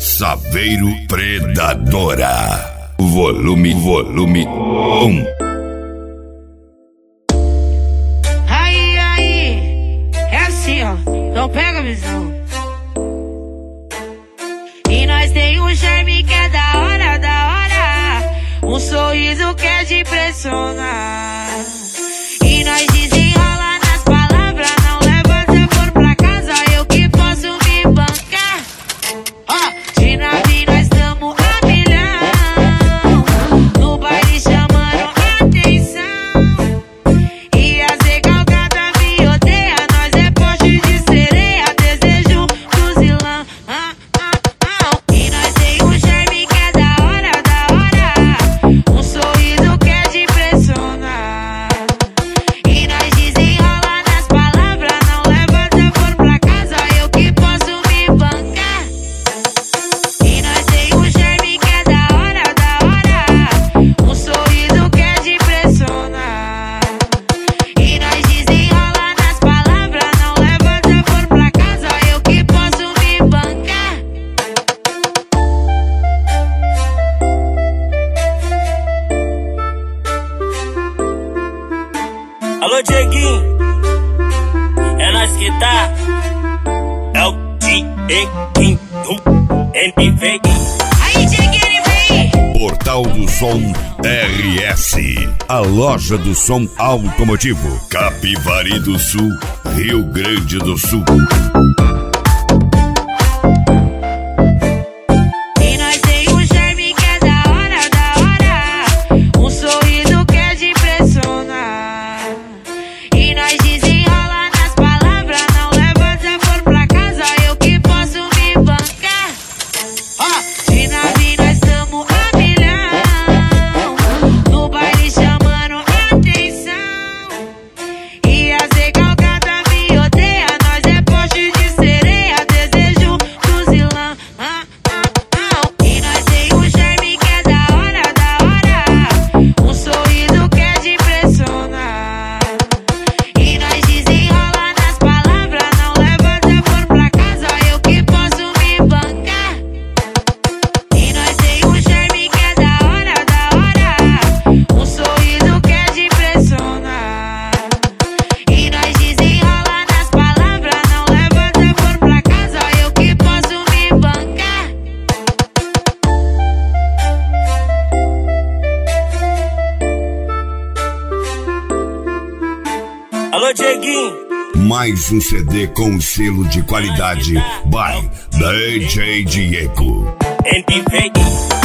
Saveiro Predadora. Volume 1. Aí, é assim, ó. Então pega a visão. E nós tem um charme que é da hora, da hora. Um sorriso que é de impressionar. E nós desenrola nas palavras, não leva desaforo pra casa, eu que posso me bancar. Ó, de nave nós tamo a milhão, no baile chamando atenção. E as recalcadas me odeia, nós é poste de sereia, desejo fuzilão. E nós tem um charme que é da hora, um sorriso que é de impressionar. E nós desenrola nas palavras, não leva desaforo pra casa, eu que posso me bancar. E nós tem um charme que é da hora, um sorriso que é de impressionar. E nós desenrola nas palavras, não leva desaforo pra casa, eu que posso me bancar. Alô, Dieguinho, é nós que tá. É o Dieguinho, NV. Aí, Dieguinho, vem! Portal do Som RS. A loja do som automotivo. Capivari do Sul, Rio Grande do Sul. E nós tem um charme que é da hora, um sorriso que é de impressionar. E nós desenrola nas palavras, não leva desaforo pra casa, eu que posso me bancar. Ó, de nave nós tamo a milhão, no baile chamando atenção. E as recalcadas me odeia, nós é poste de sereia, desejo fuzilão. E nós tem um charme que é da hora, um sorriso que é de impressionar. E nós desenrola nas palavras, não leva desaforo pra casa, eu que posso me bancar. E nós tem um charme que é da hora, um sorriso que é de impressionar. E nós desenrola nas palavras, não leva desaforo pra casa, eu que posso me bancar. Alô, Dieguinho, Mais um CD com selo de qualidade by DJ Diego. NV.